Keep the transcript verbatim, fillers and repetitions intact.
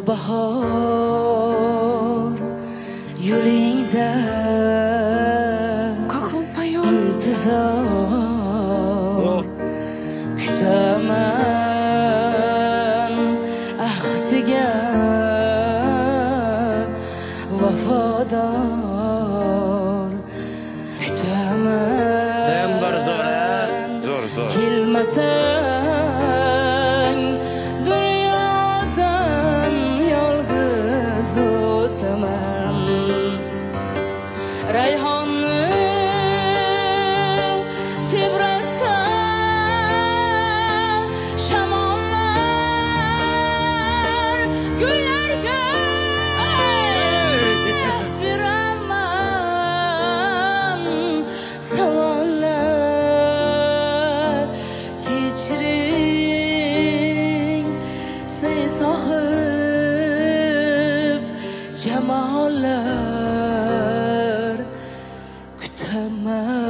bahor yo'lingda intizor kutaman ahdiga vafodor kutaman kelmasang dunyodan yolg'iz o'taman rayhonni tebrasa shamollar gullarga beraman savollar kechiring say sohib jamollar kutaman